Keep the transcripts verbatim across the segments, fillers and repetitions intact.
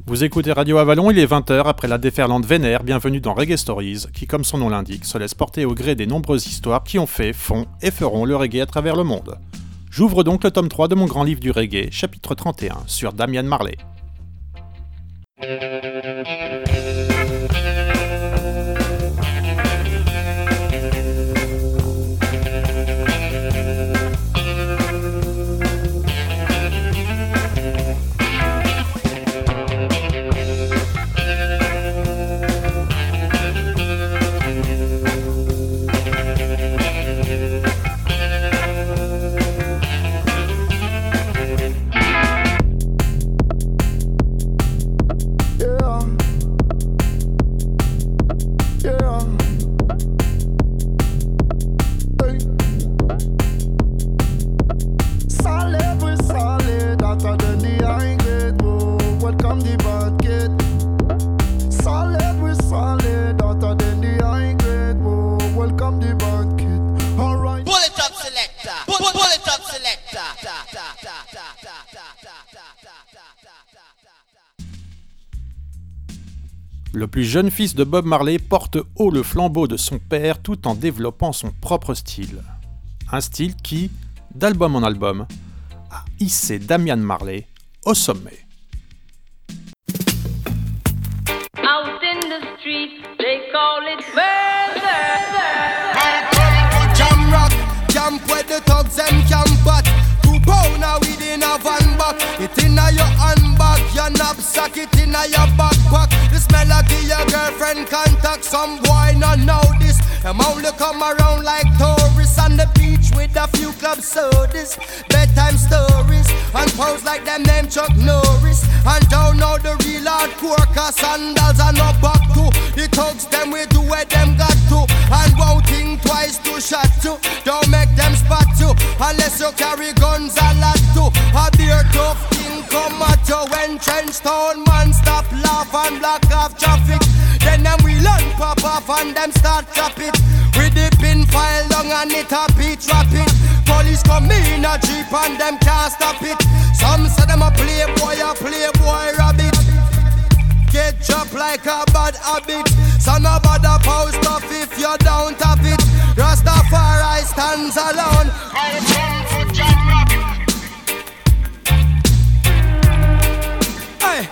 Vous écoutez Radio Avalon, il est vingt heures après la déferlante vénère, bienvenue dans Reggae Stories, qui comme son nom l'indique, se laisse porter au gré des nombreuses histoires qui ont fait, font et feront le reggae à travers le monde. J'ouvre donc le tome trois de mon grand livre du reggae, chapitre trente et un, sur Damian Marley. Le plus jeune fils de Bob Marley porte haut le flambeau de son père tout en développant son propre style. Un style qui, d'album en album, a hissé Damian Marley au sommet. Out in the street, they call it murder. Jam rock, camp where the thugs and camp at. Two pounder within a van back. It inna your handbag, your knapsack, it inna your backpack. The smell of your girlfriend contact. Some boy not know this. Them only come around like tourists on the beach with a few club sodas, bedtime stories, and pose like them name Chuck Norris. And don't know the real hardcore, cause sandals are no back to. The thugs them we do where them got to. And won't think twice to shot to. Don't make them spot you, unless you carry guns a lot to. A beer tough thing come at you when trench town man stop laugh and block off traffic. Then them we learn pop off and them start chop it. With the pin file long and it a beat rapid. Police come in a jeep and them can't stop it. Some say them a playboy, a playboy rabbit. Get chopped like a bad habit. So no bother post off if you don't have it. Rastafari stands alone. Hey.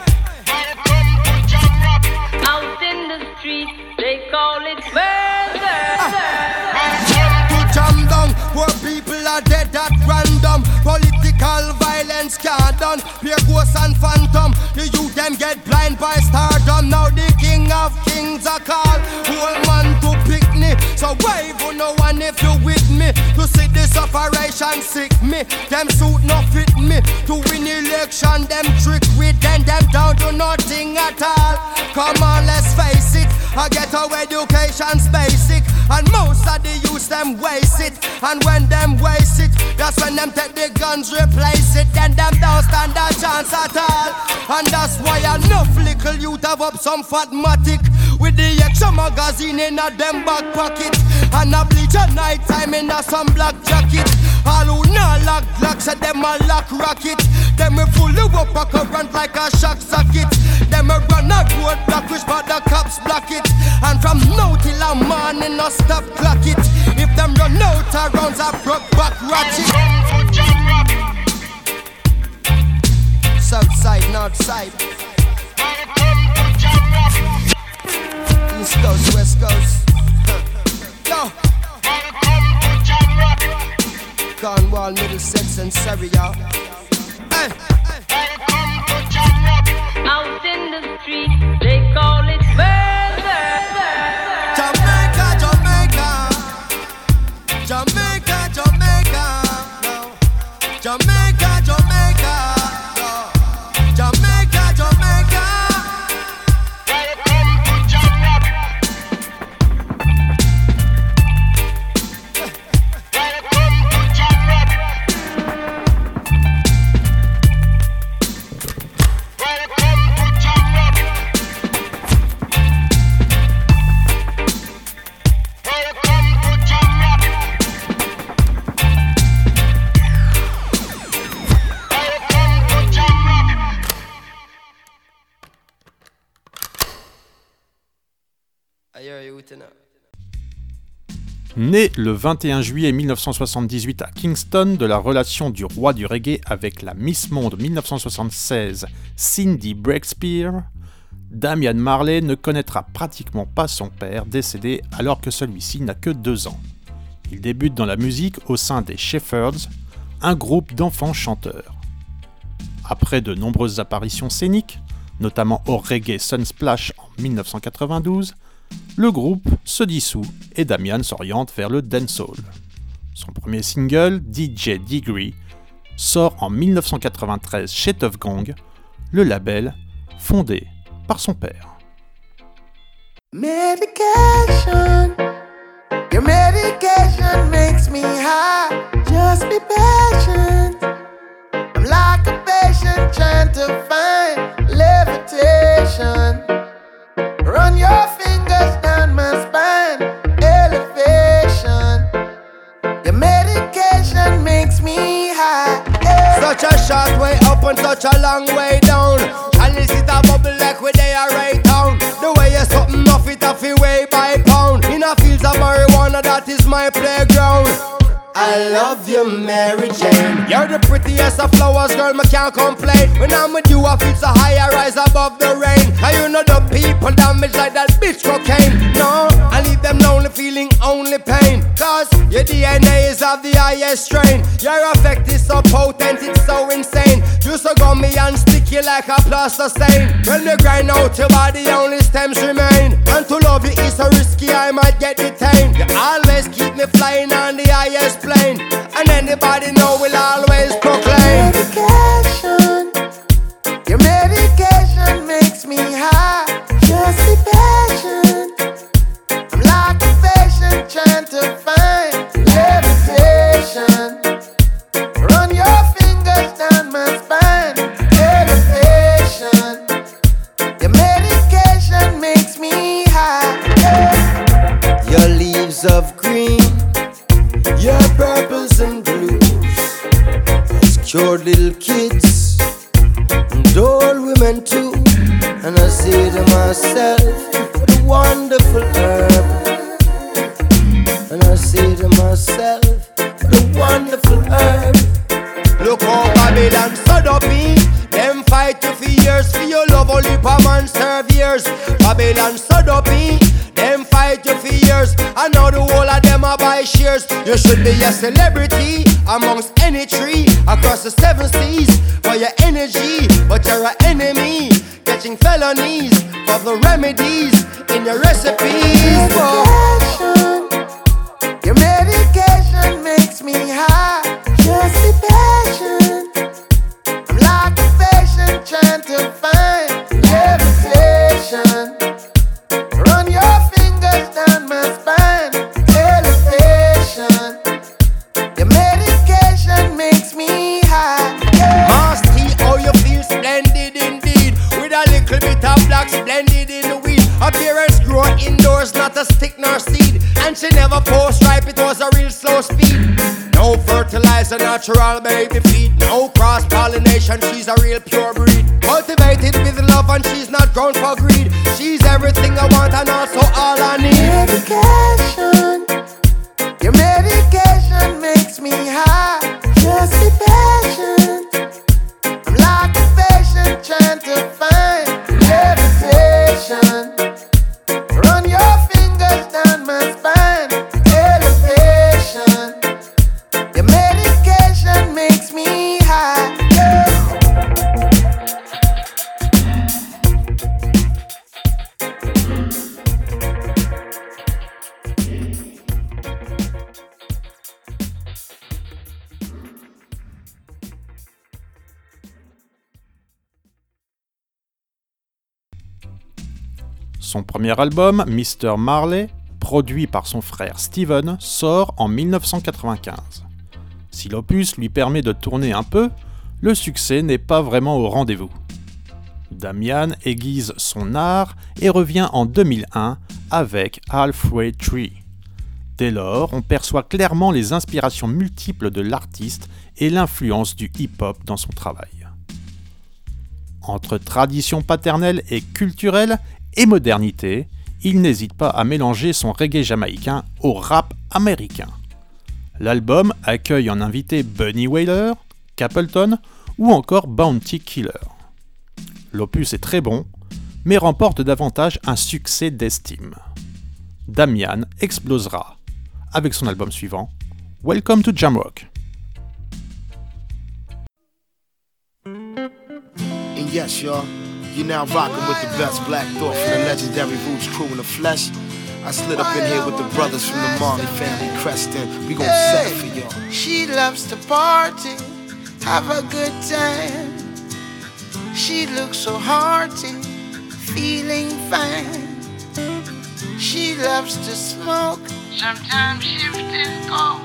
Out in the street, they call it murder. To jam down, poor people are dead at random. Political violence can't done. Pure ghosts and phantom. The youth them get blind by stardom. Now the king of kings are called. Whole man to pick me. So wave on no one if you with me. To see this operation sick me. Them suit no fit me. To win election them trick with them. Them down to nothing at all. Come on let's face it. I get our education's basic. And most of the youth them waste it. And when them waste it, that's when them take the guns replace it. Then them don't stand a chance at all. And that's why enough little youth have up some fatmatic. With the extra magazine in a them back pocket. And a bleach at night time in a some black jacket. All who not lock glocks at them a lock rocket. Them we fully up a current like a shock socket. Them we run a road block which but the cops block it. And from now till a morning no stop clock it. If them run out of rounds a broke back ratchet. South side, north side. East coast, west coast. Yo. Cornwall, Middlesex and Surrey, y'all. Hey. Out in the street, they call it murder. Jamaica, Jamaica. Jamaica, Jamaica. No. Jamaica, Jamaica. No. Jamaica, Jamaica. Né le vingt et un juillet mille neuf cent soixante-dix-huit à Kingston de la relation du roi du reggae avec la Miss Monde mille neuf cent soixante-seize Cindy Breakspear, Damian Marley ne connaîtra pratiquement pas son père décédé alors que celui-ci n'a que deux ans. Il débute dans la musique au sein des Shepherds, un groupe d'enfants chanteurs. Après de nombreuses apparitions scéniques, notamment au Reggae Sunsplash en mille neuf cent quatre-vingt-douze, le groupe se dissout et Damian s'oriente vers le dancehall. Son premier single, D J Degree, sort en mille neuf cent quatre-vingt-treize chez Tuff Gong, le label fondé par son père. Medication, your medication makes me high. Just be patient. I'm like a patient trying to find levitation. Run your fingers down my spine, elevation. Your medication makes me high. Yeah. Such a short way up and such a long way down. And is it a bubble like where they are right down? The way you're something off it off it way by pound. In a fields of marijuana, that is my playground. I love you, Mary Jane. You're the prettiest of flowers, girl, me can't complain. When I'm with you, I feel so high, I rise above the rain. And you know the people damage like that bitch cocaine. No, I leave them lonely, feeling only pain. Cause your D N A is of the highest strain. Your effect is so potent, it's so insane. You so gummy and sticky like a plaster stain. When you grind out your body, only stems remain. And to love you is so risky, I might get detained. You always keep me flying on the highest plane, and anybody know will always proclaim. Medication, your medication makes me high. Just be patient. I'm like a patient trying to find levitation. Run your fingers down my spine, elevation. Your medication makes me high. Yeah. Your leaves of green, your purples and blues has cured little kids and old women too. And I say to myself, what a wonderful herb. And I say to myself, what a wonderful herb. Look how Babylon stood up me. Them fight you for years, for your love only per man serve years. Babylon stood up me. Them fight you for years, and now the whole of them are buy shares. You should be a celebrity amongst any tree across the seven seas for your energy, but you're an enemy, catching felonies for the remedies in your recipes. Medication, your medication makes me high. Just be patient. I'm like a patient trying to find levitation. Run your fingers down my spine, elevation. Your medication makes me high. Yeah. Masty, how you feel splendid indeed. With a little bit of black splendid in the weed. Appearance grow indoors, not a stick nor seed. And she never post ripe, it was a real slow speed. No fertilizer, natural baby feed. No cross pollination, she's a real pure breed. Cultivated with love and she's not grown for greed. She's everything I want and also all I need. Medication, your medication makes me high. Just be patient. I'm like a patient trying to find levitation. Run your fingers down my spine, elevation. Your medication makes me high. Yeah. Son premier album, mister Marley, produit par son frère Steven, sort en mille neuf cent quatre-vingt-quinze. Si l'opus lui permet de tourner un peu, le succès n'est pas vraiment au rendez-vous. Damian aiguise son art et revient en deux mille un avec Halfway Tree. Dès lors, on perçoit clairement les inspirations multiples de l'artiste et l'influence du hip-hop dans son travail. Entre tradition paternelle et culturelle et modernité, il n'hésite pas à mélanger son reggae jamaïcain au rap américain. L'album accueille en invité Bunny Wailer, Capleton ou encore Bounty Killer. L'opus est très bon, mais remporte davantage un succès d'estime. Damian explosera avec son album suivant, Welcome to Jamrock. And yes, y'all, you're now rocking with the best Black Thought from the legendary Roots crew in the flesh. I slid up in here with the brothers from the Marley family, Creston. We gon' set it for y'all. She loves to party, have a good time. She looks so hearty, feeling fine. She loves to smoke, sometimes shifting coke.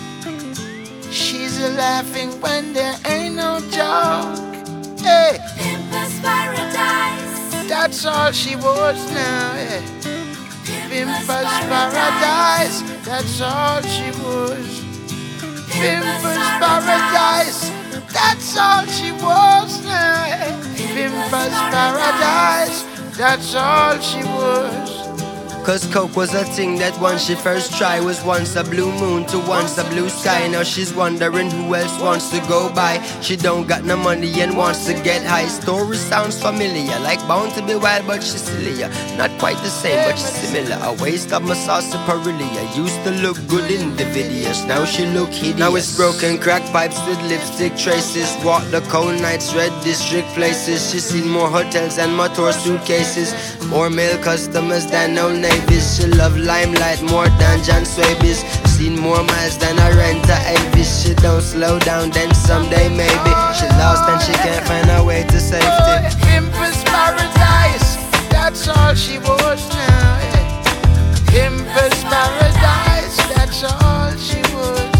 She's a laughing when there ain't no joke. Hey, Pimpers Paradise. That's all she wants now. Yeah. Pimpers Paradise. That's all she was. Pimpers Paradise. That's all she wants now. Yeah. Pimpers Paradise. That's all she was. Cause coke was a thing that once she first tried was once a blue moon to once a blue sky. Now she's wondering who else wants to go by. She don't got no money and wants to get high. Story sounds familiar, like bound to be wild but she's sillier. Not quite the same but she's similar. A waste of my sauce Perilia. Used to look good in the videos, now she look hideous. Now it's broken crack pipes with lipstick traces. Walk the cold nights, red district places. She's seen more hotels and motor suitcases. More male customers than no name. She love limelight more than John Swabies. Seen more miles than a renter Avis. She don't slow down, then someday maybe. She lost and she can't find her way to safety. Pimpers Paradise, that's all she wants now. Yeah. Pimpers Paradise, that's all she wants.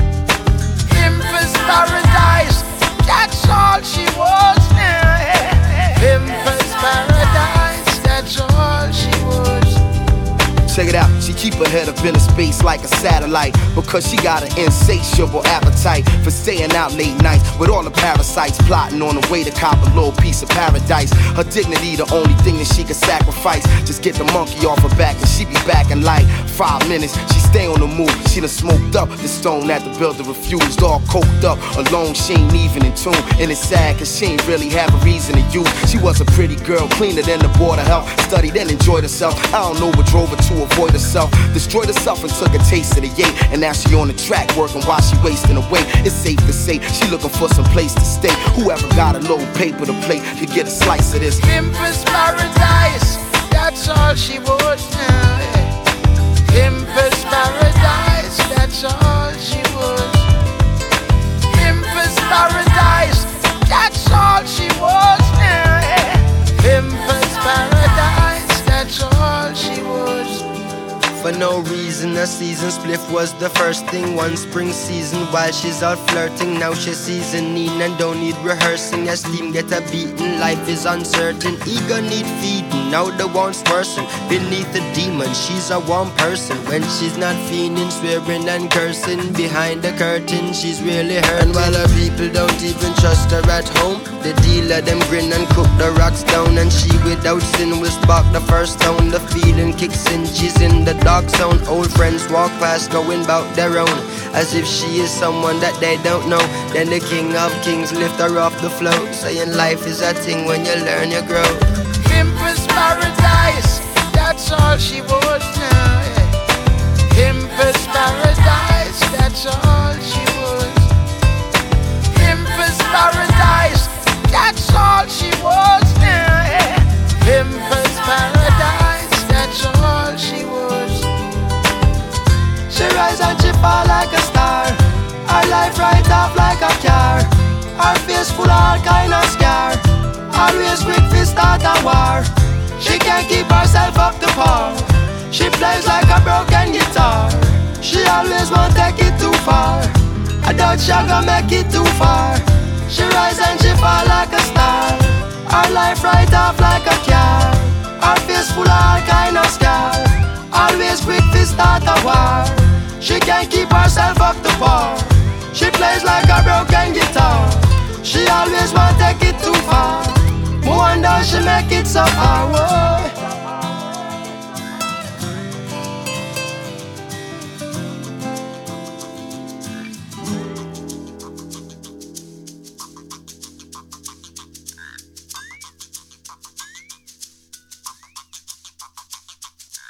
Pimpers Paradise, that's all she wants now. Yeah. Pimpers Paradise, that's all she wants. Check it out, she keep her head up in a space like a satellite, because she got an insatiable appetite for staying out late nights with all the parasites plotting on the way to cop a little piece of paradise. Her dignity the only thing that she can sacrifice. Just get the monkey off her back and she be back in like five minutes. She stay on the move, she done smoked up the stone that the builder refused. All coked up, alone, she ain't even in tune. And it's sad cause she ain't really have a reason to use. She was a pretty girl, cleaner than the Board of Health. Studied and enjoyed herself, I don't know what drove her to avoid herself. Destroyed herself and took a taste of the yay. And now she on the track working while she wasting away. It's safe to say she looking for some place to stay. Whoever got a little paper to play could get a slice of this. Pimpers Paradise, that's all she wants now. Yeah. Pimpers Paradise, that's all she wants. Pimpers Paradise, that's all she wants now. Yeah. Pimpers Paradise, that's all she wants. For no reason, a season spliff was the first thing. One spring season while she's out flirting. Now she's seasoning and don't need rehearsing. As steam get a beating, life is uncertain. Ego need feeding, now the one's worsen. Beneath the demon, she's a one person. When she's not fiending, swearing and cursing. Behind the curtain, she's really hurt. And while her people don't even trust her at home, the dealer them grin and cook the rocks down. And she without sin will spark the first stone. The feeling kicks in, she's in the dark zone. Old friends walk past going bout their own, as if she is someone that they don't know. Then the king of kings lift her off the float, saying life is a thing when you learn you grow. Pimpers Paradise, that's all she wants now. Yeah. Pimpers Paradise, that's all she wants. Pimpers Paradise, that's all she wants now. Yeah. Pimpers Paradise, that's all she wants. She rise and she fall like a star. Her life right off like a car. Her face full of all kind of scar. Always quick to start a war. She can't keep herself up to par. She plays like a broken guitar. She always won't take it too far. I doubt she gonna make it too far. She rise and she fall like a star. Her life right off like a car. Her face full of all kind of scar. Always quick to start a war. She can't keep herself up to par. She plays like a broken guitar. She always won't take it too far. No wonder she make it so far. Whoa.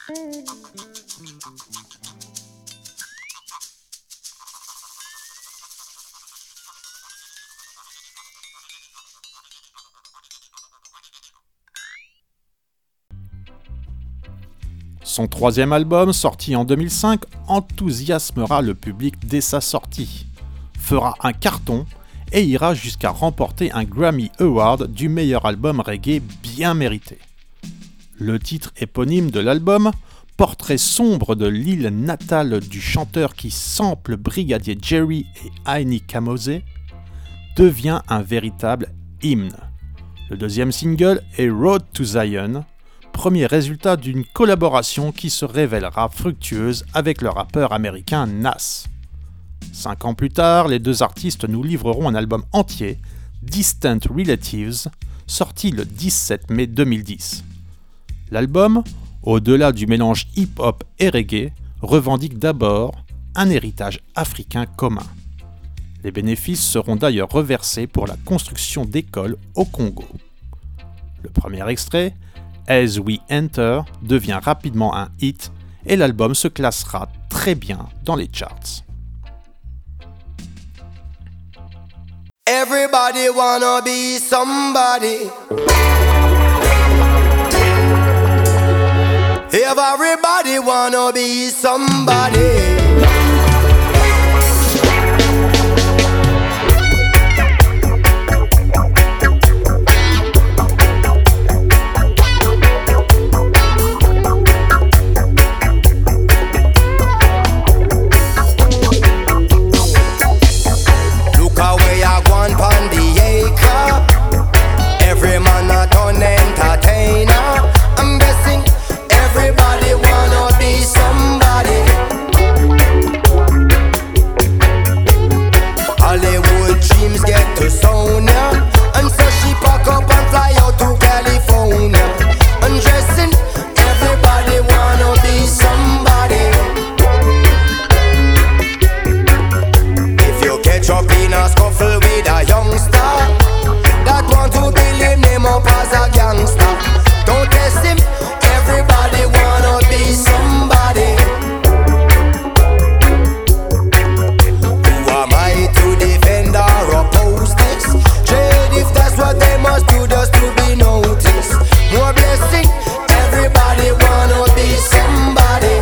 Son troisième album, sorti en deux mille cinq, enthousiasmera le public dès sa sortie, fera un carton et ira jusqu'à remporter un Grammy Award du meilleur album reggae bien mérité. Le titre éponyme de l'album, portrait sombre de l'île natale du chanteur qui sample Brigadier Jerry et Heini Kamose, devient un véritable hymne. Le deuxième single est Road to Zion, premier résultat d'une collaboration qui se révélera fructueuse avec le rappeur américain Nas. Cinq ans plus tard, les deux artistes nous livreront un album entier, Distant Relatives, sorti le dix-sept mai deux mille dix. L'album, au-delà du mélange hip-hop et reggae, revendique d'abord un héritage africain commun. Les bénéfices seront d'ailleurs reversés pour la construction d'écoles au Congo. Le premier extrait, As We Enter, devient rapidement un hit et l'album se classera très bien dans les charts. Everybody wanna be somebody. Everybody wanna be somebody. Every man a turn entertainer. I'm guessing everybody wanna be somebody. Hollywood dreams get to Sonia, and so she pack up and fly out to California. Undressing, everybody wanna be somebody. If you catch up in a scuffle with a youngster that want to build him name up as a gangster, don't test him, everybody wanna be somebody. Who am I to defend or oppose this? Trade if that's what they must do just to be noticed. More blessing, everybody wanna be somebody.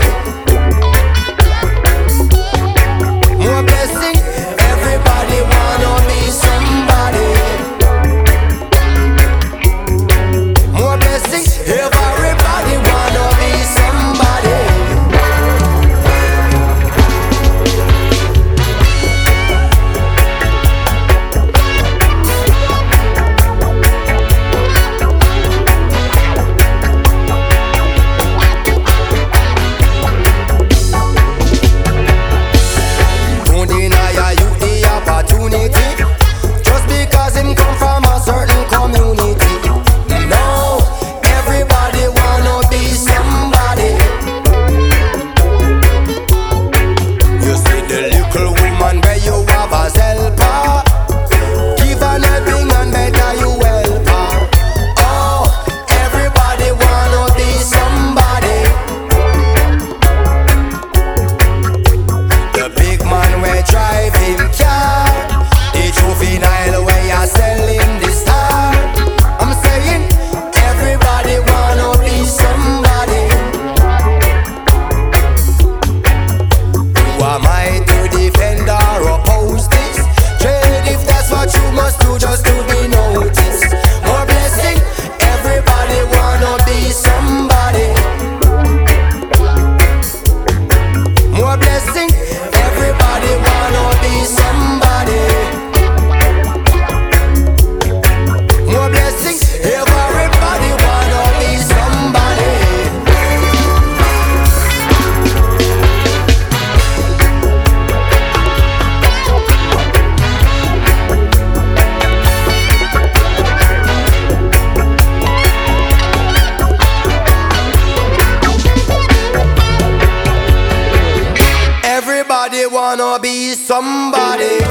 More blessing, everybody wanna be somebody. More blessing, everybody wanna be somebody. Don't deny a youth the opportunity just because him come from a certain community. No, everybody wanna be somebody. You see the little woman where you have as helper, give an helping and better you help her. Oh, everybody wanna be somebody. The big man where drive him car, the juvenile where you sell him the star. I'm saying everybody wanna be somebody. Who am I to defend or oppose this? Trade if that's what you must do just to be noticed. More blessing, everybody wanna be somebody. More blessing, everybody wanna be somebody. More blessing, everybody wanna be somebody. Everybody wanna be somebody.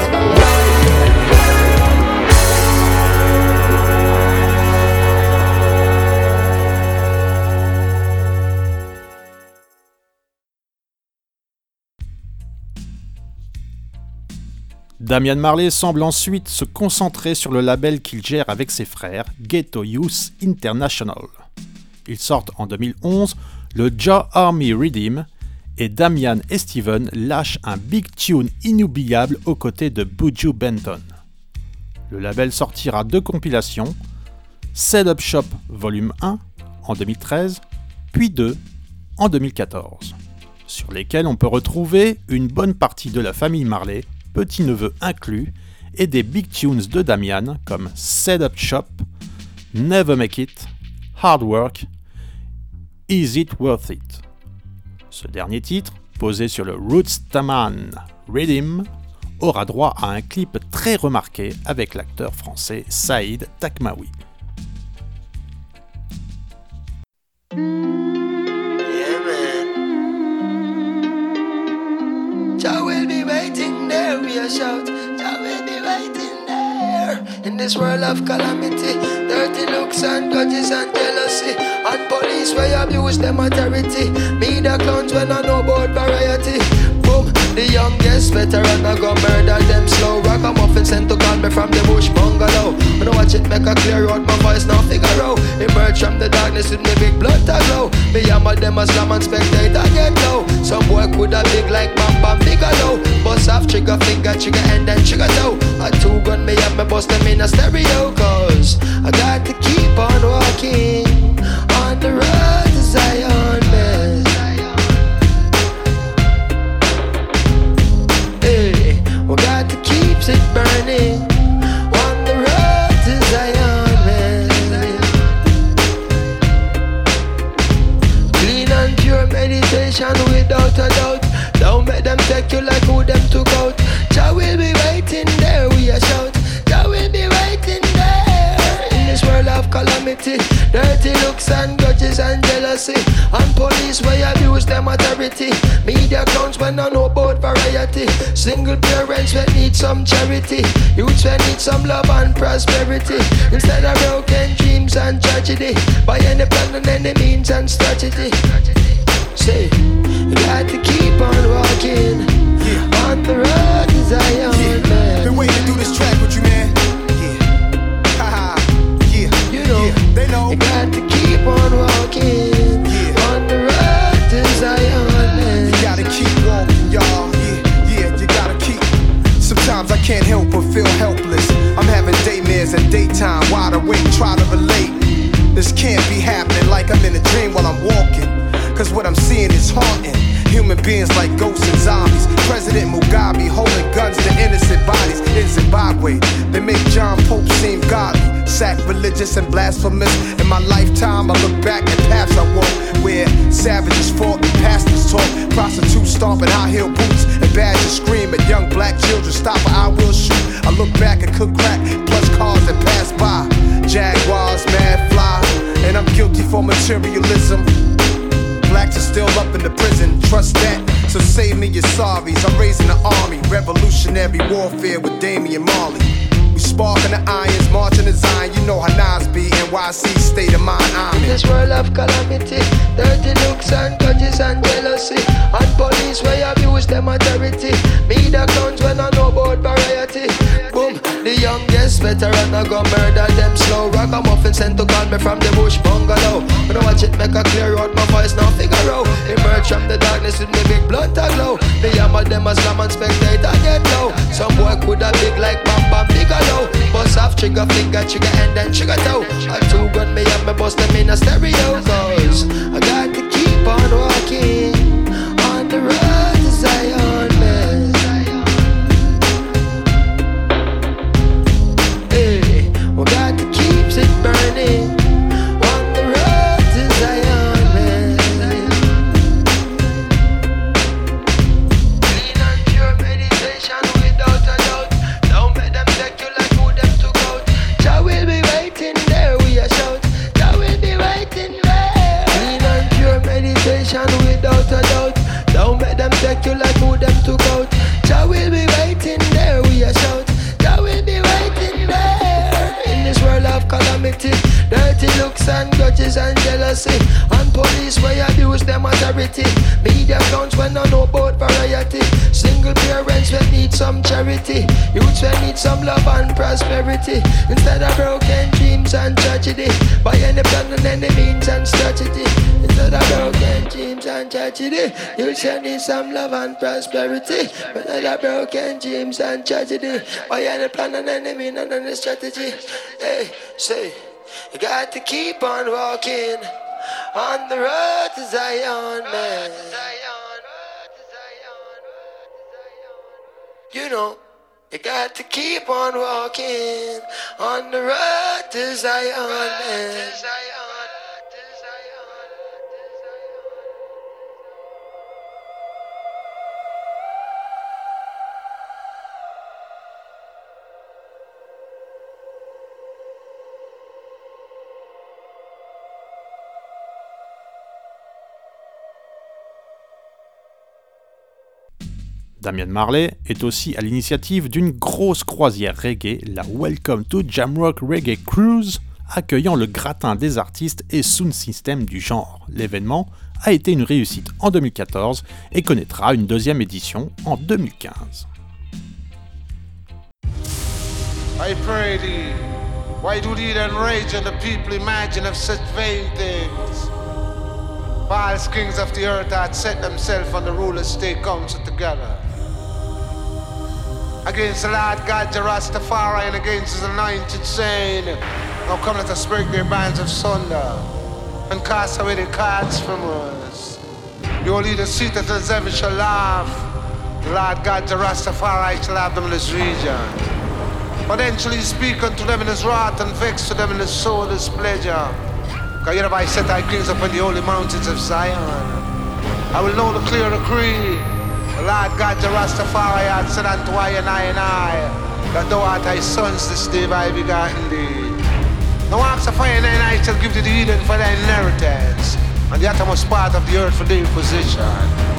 Damian Marley semble ensuite se concentrer sur le label qu'il gère avec ses frères, Ghetto Youth International. Ils sortent en deux mille onze le Jah Army Rhythm et Damian et Steven lâchent un big tune inoubliable aux côtés de Buju Benton. Le label sortira deux compilations, Set Up Shop Volume un en deux mille treize, puis deux en deux mille quatorze, sur lesquels on peut retrouver une bonne partie de la famille Marley, petit-neveu inclus, et des big tunes de Damian comme Set Up Shop, Never Make It, Hard Work, Is It Worth It. Ce dernier titre, posé sur le Roots-Taman Rhythm, aura droit à un clip très remarqué avec l'acteur français Saïd Taghmaoui. Yeah, man. Jah will be waiting there, we a shout. Jah will be waiting there. In this world of calamity, dirty looks and grudges and jealousy, and police where abuse them authority. Me the clowns when I know about variety. Boom, the youngest veteran I go murder them slow. Ragamuffin sent to call me from the bush bungalow. When I watch it make a clear out, my voice now figure out. Emerge from the darkness with me big blood to glow. Me yammer them a slam and spectator get low. Some boy coulda big like Bam Bam Bigelow. Bust off trigger finger, trigger end and trigger toe. A two gun me up, me bust them in a stereo. Cause I got to keep on walking on the road to Zion, man. Hey, we got to keep it burning on the road to Zion, man. Clean and pure meditation without a doubt. Don't make them take you like who them took out. Jah will be waiting there, we a shout. Jah will be waiting there. In this world of calamity, dirty looks and grudges and jealousy, and police where abuse them authority. Media clowns when I know about variety. Single parents when need some charity. Youths when need some love and prosperity. Instead of broken dreams and tragedy, by any plan and any means and strategy. Say, you got to keep on walking, yeah, on the road to Zion, yeah, man. Been waiting to do this track with you, man. Yeah, haha, yeah, you know, yeah, they know. You got to keep on walking, yeah, on the road to Zion, man. You gotta keep walking, y'all. Yeah, yeah, you gotta keep. Sometimes I can't help but feel helpless. I'm having daymares and daytime, wide awake, try to relate. This can't be happening like I'm in a dream while I'm walking. Cause what I'm seeing is haunting. Human beings like ghosts and zombies. President Mugabe holding guns to innocent bodies in Zimbabwe. They make John Pope seem godly, sacrilegious and blasphemous. In my lifetime I look back at paths I walk, where savages fought and pastors talk. Prostitutes stomping high heel boots and badgers scream at young black children. Stop or I will shoot. I look back and cook crack, plus cars that pass by. Jaguars, mad fly, and I'm guilty for materialism. Blacks are still up in the prison, trust that. So save me your sorries. I'm raising the army, revolutionary warfare with Damian Marley. We sparking the irons, marching the Zion. You know how Nas be, N Y C state of mind. I'm in this world of calamity, dirty looks and grudges and jealousy, and police where abuse them authority. Me the clowns when I know about variety. Boom, the youngest veteran I go murder them slow. Ragamuffin sent to call me from the bush bungalow. When I watch it make a clear out, my voice now figure out. Emerge from the darkness with me big blood to glow. Me yammer them a slam and spectator get low. Some boy coulda big like Bam Bam Bigelow. Bust off trigger finger, trigger end and trigger toe. A two gun me up, me bust them in a stereo. Cause I got to keep on walking on the road to Zion, man. Hey, we got to keep it burning on the road to Zion, man. Clean and pure meditation without a doubt. Don't make them take you like who them took out. Jah will be waiting there, we a shout. Jah will be waiting there. Clean and pure meditation without a doubt. Don't make them take you like who them took out. Jah will be waiting there, we a shout. Jah will be waiting there. In this world of calamity, dirty looks and grudges and jealousy, and police where abuse them authority. Media clowns when I know about variety. Single parents when need some charity. Youths we need some love and prosperity instead of broken dreams and tragedy. By any plan and any means and strategy instead of broken dreams and tragedy. Youths we need some love and prosperity instead of broken dreams and tragedy. By any plan and any means and any strategy. Hey, say, you got to keep on walking on the road to Zion, man. You know, you got to keep on walking on the road to Zion, man. Damian Marley est aussi à l'initiative d'une grosse croisière reggae, la Welcome to Jamrock Reggae Cruise, accueillant le gratin des artistes et sound system du genre. L'événement a été une réussite en deux mille quatorze et connaîtra une deuxième édition en deux mille quinze. I pray thee, why do thee enrage and the people imagine of such vain things? False kings of the earth had set themselves on the ruler's state council together against the Lord God, the Rastafari, and against his anointed, saying, now come let us break their bands of sunder and cast away the cards from us. Your leader seated as ever shall laugh. The Lord God, the Rastafari, shall have them in this region. But then shall he speak unto them in his wrath and vex to them in his soul his pleasure. Because hereby set thy kings upon the holy mountains of Zion. I will know the clear decree. The Lord God, the Rastafari, hath said unto I and I and I, that thou art thy sons this day have I begotten thee. Now ask of fire and I shall give thee the Eden for thy inheritance, and the uttermost part of the earth for thy possession.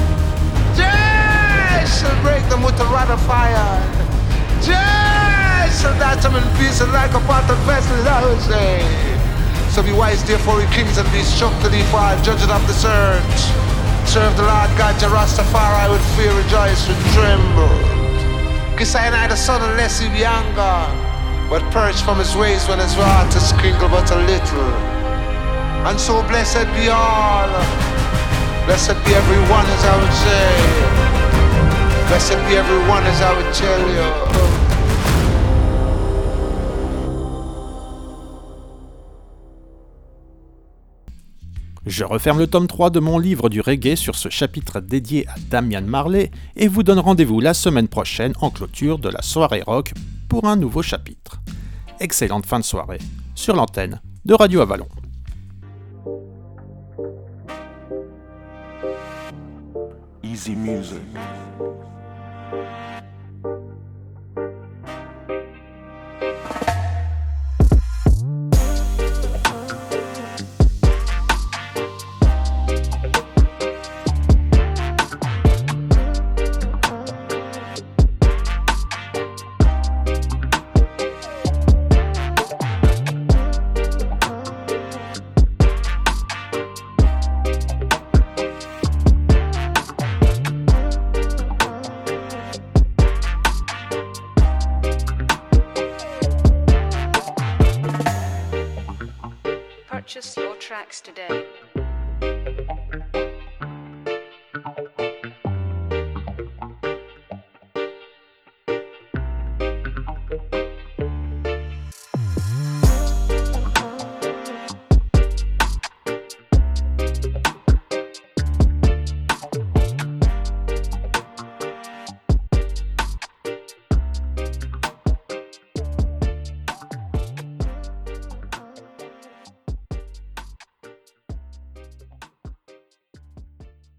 Yes, shall break them with a rod of fire. Yes, shall dash them in pieces like a pot of vessel, I will say. So be wise, therefore, ye kings, and be struck to thee for judging of this earth. Serve the Lord God, your Rastafari, with fear, rejoice, with tremble. Kiss I the son unless he be anger, but perish from his ways when his wrath is kindled but a little. And so blessed be all, blessed be everyone, as I would say. Blessed be everyone, as I would tell you. Je referme le tome trois de mon livre du reggae sur ce chapitre dédié à Damian Marley et vous donne rendez-vous la semaine prochaine en clôture de la soirée rock pour un nouveau chapitre. Excellente fin de soirée sur l'antenne de Radio Avalon. Easy music.